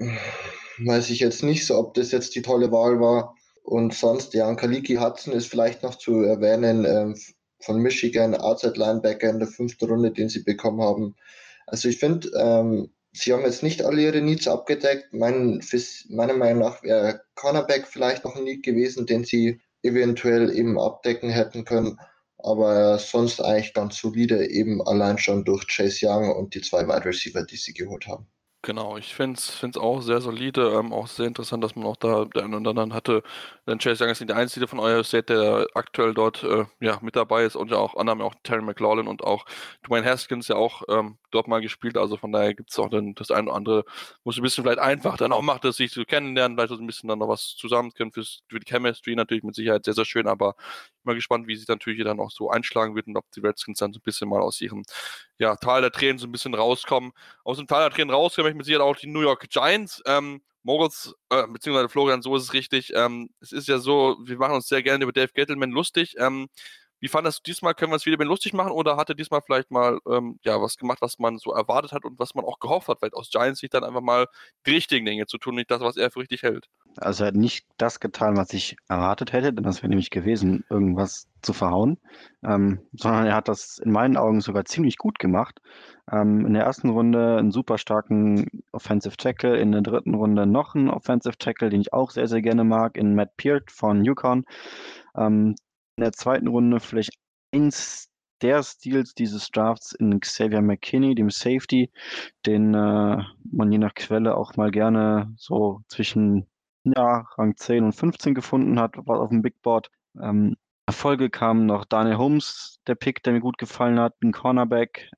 Weiß ich jetzt nicht so, ob das jetzt die tolle Wahl war. Und sonst, Ankaliki Hudson ist vielleicht noch zu erwähnen, von Michigan, Outside Linebacker in der 5. Runde, den sie bekommen haben. Also ich finde, sie haben jetzt nicht alle ihre Needs abgedeckt. Meiner Meinung nach wäre Cornerback vielleicht noch ein Need gewesen, den sie eventuell eben abdecken hätten können. Aber sonst eigentlich ganz solide, eben allein schon durch Chase Young und die 2 Wide Receiver, die sie geholt haben. Genau, ich find's auch sehr solide, auch sehr interessant, dass man auch da den einen oder anderen hatte. Denn Chase Young ist nicht der einzige von Ohio State, der aktuell dort mit dabei ist, und ja auch anderen, auch Terry McLaurin und auch Dwayne Haskins ja auch dort mal gespielt. Also von daher gibt's auch dann das eine oder andere, wo es ein bisschen vielleicht einfach dann auch macht, es sich zu kennenlernen, vielleicht so ein bisschen dann noch was zusammen können für die Chemistry natürlich mit Sicherheit sehr, sehr schön, aber ich bin mal gespannt, wie sich natürlich dann auch so einschlagen wird und ob die Redskins dann so ein bisschen mal aus ihrem Tal der Tränen so ein bisschen rauskommen. Aus dem Tal der Tränen rauskommen ich mit Sicherheit auch die New York Giants. Moritz, beziehungsweise Florian, so ist es richtig. Es ist ja so, wir machen uns sehr gerne über Dave Gettleman lustig. Wie fandest du diesmal? Können wir uns wieder mit lustig machen oder hat er diesmal vielleicht mal was gemacht, was man so erwartet hat und was man auch gehofft hat, vielleicht aus Giants Sicht dann einfach mal die richtigen Dinge zu tun, nicht das, was er für richtig hält? Also er hat nicht das getan, was ich erwartet hätte, denn das wäre nämlich gewesen, irgendwas zu verhauen, sondern er hat das in meinen Augen sogar ziemlich gut gemacht. In der ersten Runde einen super starken Offensive Tackle, in der dritten Runde noch einen Offensive Tackle, den ich auch sehr, sehr gerne mag, in Matt Peart von UConn. In der zweiten Runde vielleicht eins der Steals dieses Drafts in Xavier McKinney, dem Safety, den man je nach Quelle auch mal gerne so zwischen Rang 10 und 15 gefunden hat, war auf dem Big Board. Erfolge kamen noch Daniel Holmes, der Pick, der mir gut gefallen hat, ein Cornerback,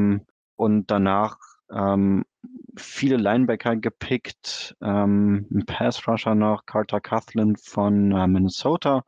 und danach viele Linebacker gepickt, ein Pass-Rusher noch, Carter Coughlin von Minnesota.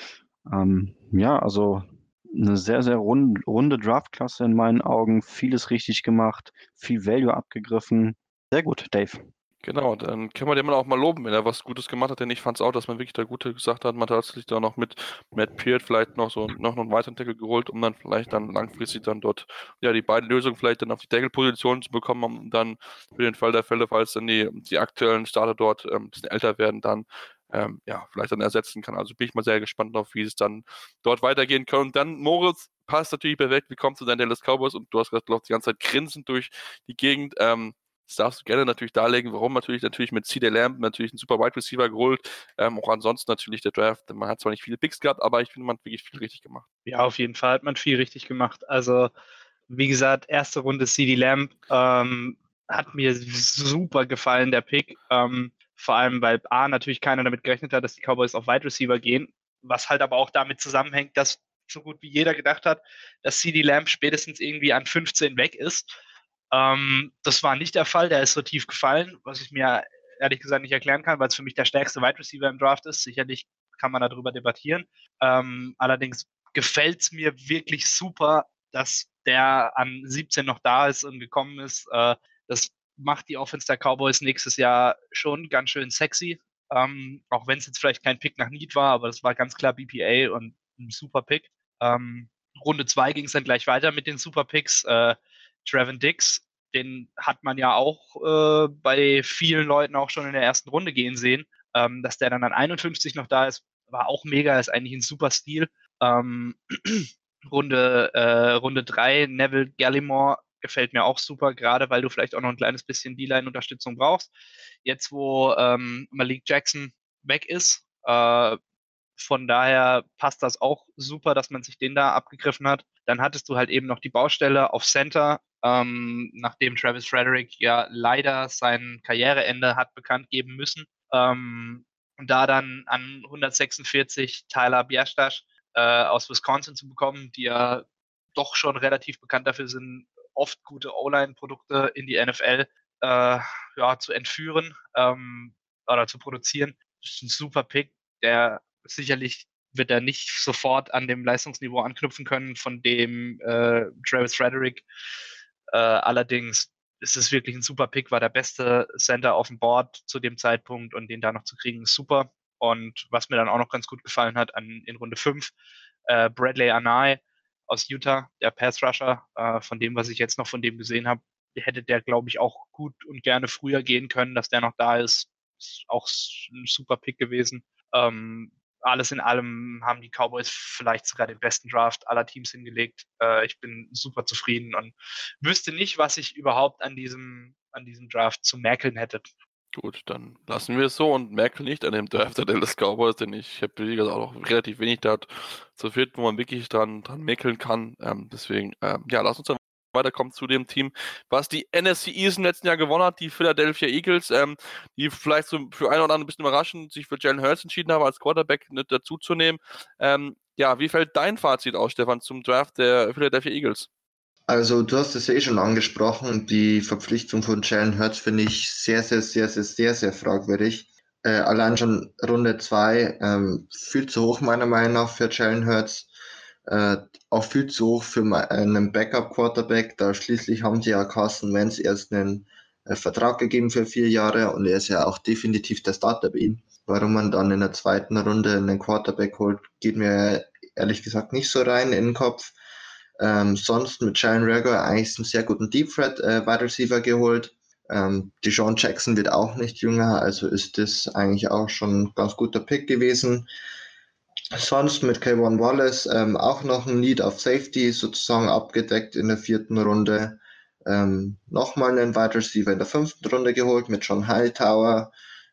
Also eine sehr, sehr runde Draftklasse in meinen Augen, vieles richtig gemacht, viel Value abgegriffen. Sehr gut, Dave. Genau, dann können wir den auch mal loben, wenn er was Gutes gemacht hat, denn ich fand es auch, dass man wirklich da Gute gesagt hat. Man hat sich da noch mit Matt Peart vielleicht noch einen weiteren Tackle geholt, um dann vielleicht dann langfristig dann dort die beiden Lösungen vielleicht dann auf die Tackle-Position zu bekommen, um dann für den Fall der Fälle, falls dann die aktuellen Starter dort ein bisschen älter werden, dann vielleicht dann ersetzen kann. Also bin ich mal sehr gespannt drauf, wie es dann dort weitergehen kann. Und dann, Moritz, passt natürlich perfekt, wie kommst du deinen Dallas Cowboys? Und du hast gerade, glaube ich, die ganze Zeit grinsend durch die Gegend. Das darfst du gerne natürlich darlegen, warum natürlich mit CeeDee Lamb natürlich einen super Wide Receiver geholt. Auch ansonsten natürlich der Draft. Man hat zwar nicht viele Picks gehabt, aber ich finde, man hat wirklich viel richtig gemacht. Ja, auf jeden Fall hat man viel richtig gemacht. Also, wie gesagt, erste Runde CeeDee Lamb hat mir super gefallen, der Pick. Vor allem, weil natürlich keiner damit gerechnet hat, dass die Cowboys auf Wide Receiver gehen. Was halt aber auch damit zusammenhängt, dass so gut wie jeder gedacht hat, dass CeeDee Lamb spätestens irgendwie an 15 weg ist. Das war nicht der Fall, der ist so tief gefallen, was ich mir ehrlich gesagt nicht erklären kann, weil es für mich der stärkste Wide Receiver im Draft ist. Sicherlich kann man darüber debattieren. Allerdings gefällt es mir wirklich super, dass der an 17 noch da ist und gekommen ist. Das macht die Offense der Cowboys nächstes Jahr schon ganz schön sexy. Auch wenn es jetzt vielleicht kein Pick nach Need war, aber das war ganz klar BPA und ein super Pick. Runde 2 ging es dann gleich weiter mit den Super Picks. Trevin Diggs, den hat man ja auch bei vielen Leuten auch schon in der ersten Runde gehen sehen. Dass der dann an 51 noch da ist, war auch mega, ist eigentlich ein super Stil. Runde 3, Neville Gallimore gefällt mir auch super, gerade weil du vielleicht auch noch ein kleines bisschen D-Line-Unterstützung brauchst. Jetzt, wo Malik Jackson weg ist, von daher passt das auch super, dass man sich den da abgegriffen hat. Dann hattest du halt eben noch die Baustelle auf Center, nachdem Travis Frederick ja leider sein Karriereende hat bekannt geben müssen. Und da dann an 146 Tyler Bierstasch aus Wisconsin zu bekommen, die ja doch schon relativ bekannt dafür sind, oft gute O-Line-Produkte in die NFL zu entführen oder zu produzieren. Das ist ein super Pick, der sicherlich wird er nicht sofort an dem Leistungsniveau anknüpfen können, von dem Travis Frederick. Allerdings ist es wirklich ein super Pick, war der beste Center auf dem Board zu dem Zeitpunkt und den da noch zu kriegen ist super. Und was mir dann auch noch ganz gut gefallen hat in Runde 5, Bradley Anae aus Utah, der Pass-Rusher. Von dem, was ich jetzt noch von dem gesehen habe, hätte der, glaube ich, auch gut und gerne früher gehen können, dass der noch da ist. Ist auch ein super Pick gewesen. Alles in allem haben die Cowboys vielleicht sogar den besten Draft aller Teams hingelegt. Ich bin super zufrieden und wüsste nicht, was ich überhaupt an diesem Draft zu mäkeln hätte. Gut, dann lassen wir es so und merke nicht an dem Draft der Dallas Cowboys, denn ich habe, wie gesagt, auch noch relativ wenig da zu finden, wo man wirklich dran mäkeln kann. Deswegen, lass uns dann weiterkommen zu dem Team, was die NFC East im letzten Jahr gewonnen hat, die Philadelphia Eagles, die vielleicht so für einen oder anderen ein bisschen überraschend sich für Jalen Hurts entschieden haben, als Quarterback nicht dazuzunehmen. Wie fällt dein Fazit aus, Stefan, zum Draft der Philadelphia Eagles? Also du hast es schon angesprochen, die Verpflichtung von Jalen Hurts finde ich sehr, sehr, sehr, sehr, sehr, sehr fragwürdig. Allein schon Runde 2 viel zu hoch meiner Meinung nach für Jalen Hurts, auch viel zu hoch für einen Backup-Quarterback, da schließlich haben sie ja Carson Wentz erst einen Vertrag gegeben für 4 Jahre und er ist ja auch definitiv der Starter bei ihm. Warum man dann in der 2. Runde einen Quarterback holt, geht mir ehrlich gesagt nicht so rein in den Kopf. Sonst mit Jalen Reagor eigentlich einen sehr guten Deep Threat Wide Receiver geholt. DeSean Jackson wird auch nicht jünger, also ist das eigentlich auch schon ein ganz guter Pick gewesen. Sonst mit K'Von Wallace auch noch ein Need auf Safety sozusagen abgedeckt in der 4. Runde. Nochmal einen Wide Receiver in der 5. Runde geholt mit John Hightower.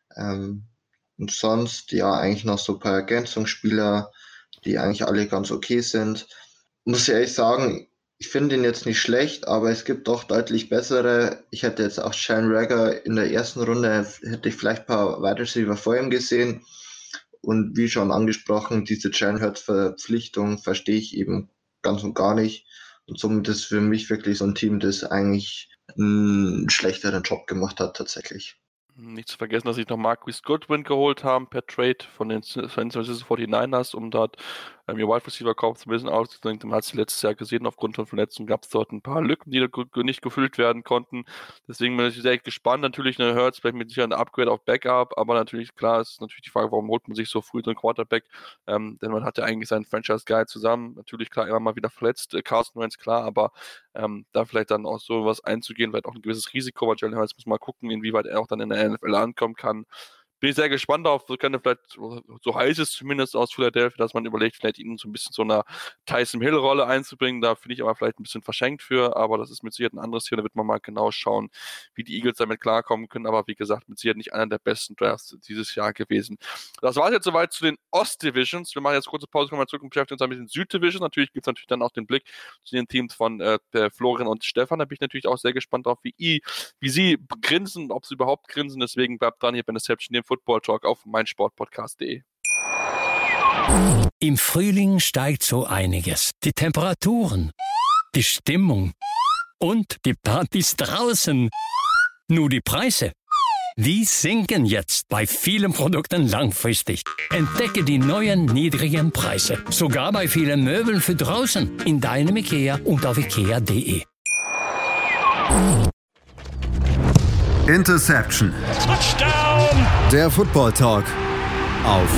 Und sonst eigentlich noch so ein paar Ergänzungsspieler, die eigentlich alle ganz okay sind. Muss ich ehrlich sagen, ich finde ihn jetzt nicht schlecht, aber es gibt doch deutlich bessere. Ich hätte jetzt auch Jalen Reagor in der 1. Runde, hätte ich vielleicht ein paar Wide Receiver vor ihm gesehen. Und wie schon angesprochen, diese Jalen Hurts Verpflichtung verstehe ich eben ganz und gar nicht. Und somit ist für mich wirklich so ein Team, das eigentlich einen schlechteren Job gemacht hat tatsächlich. Nicht zu vergessen, dass sie noch Marquise Goodwin geholt haben per Trade von den San Francisco 49ers, um dort ihr Wide Receiver-Kauf ein bisschen auszudenken. Man hat es letztes Jahr gesehen, aufgrund von Verletzungen gab es dort ein paar Lücken, die nicht gefüllt werden konnten. Deswegen bin ich sehr gespannt. Natürlich eine Hurts, vielleicht mit sicher ein Upgrade auf Backup, aber natürlich, klar, ist natürlich die Frage, warum holt man sich so früh so einen Quarterback? Denn man hat ja eigentlich seinen Franchise-Guy zusammen. Natürlich, klar, immer mal wieder verletzt. Carson Wentz, klar, aber da vielleicht dann auch so was einzugehen, vielleicht auch ein gewisses Risiko, weil Jalen Hurts muss mal gucken, inwieweit er auch dann in der NFL ankommen kann. Bin ich sehr gespannt auf, könnte vielleicht, so heißt es zumindest aus Philadelphia, dass man überlegt, vielleicht ihnen so ein bisschen so eine Tyson Hill-Rolle einzubringen. Da finde ich aber vielleicht ein bisschen verschenkt für, aber das ist mit Sicherheit ein anderes Thema. Da wird man mal genau schauen, wie die Eagles damit klarkommen können. Aber wie gesagt, mit Sicherheit nicht einer der besten Drafts dieses Jahr gewesen. Das war es jetzt soweit zu den Ost-Divisions. Wir machen jetzt kurze Pause, kommen wir zurück und beschäftigen uns mit den Süd-Divisions. Natürlich gibt es dann auch den Blick zu den Teams von Florian und Stefan. Da bin ich natürlich auch sehr gespannt drauf, wie sie grinsen, ob sie überhaupt grinsen. Deswegen bleibt dran hier bei Interception, dem Football Talk auf meinsportpodcast.de. Im Frühling steigt so einiges. Die Temperaturen, die Stimmung und die Partys draußen. Nur die Preise, die sinken jetzt bei vielen Produkten langfristig. Entdecke die neuen niedrigen Preise. Sogar bei vielen Möbeln für draußen. In deinem IKEA und auf IKEA.de. Interception. Touchdown! Der Football Talk auf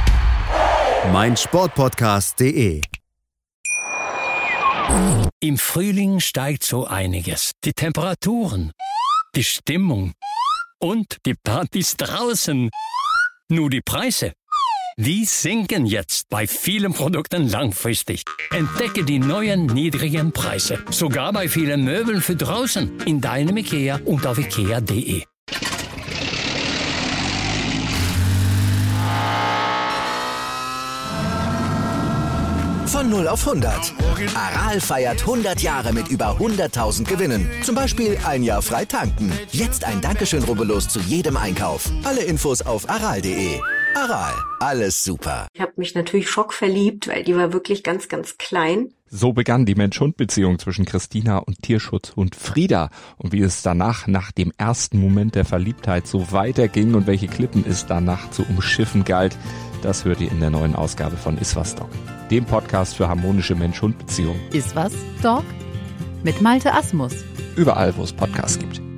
meinsportpodcast.de. Im Frühling steigt so einiges. Die Temperaturen, die Stimmung und die Partys draußen. Nur die Preise, die sinken jetzt bei vielen Produkten langfristig. Entdecke die neuen niedrigen Preise. Sogar bei vielen Möbeln für draußen. In deinem IKEA und auf IKEA.de. Von 0 auf 100. Aral feiert 100 Jahre mit über 100.000 Gewinnen. Zum Beispiel ein Jahr frei tanken. Jetzt ein Dankeschön, rubbellos zu jedem Einkauf. Alle Infos auf aral.de. Aral, alles super. Ich habe mich natürlich schockverliebt, weil die war wirklich ganz, ganz klein. So begann die Mensch-Hund-Beziehung zwischen Christina und Tierschutzhund Frieda. Und wie es danach, nach dem ersten Moment der Verliebtheit, so weiterging und welche Klippen es danach zu umschiffen galt, das hört ihr in der neuen Ausgabe von Iswas Dog, dem Podcast für harmonische Mensch-Hund-Beziehungen. Iswas Dog mit Malte Asmus. Überall, wo es Podcasts gibt.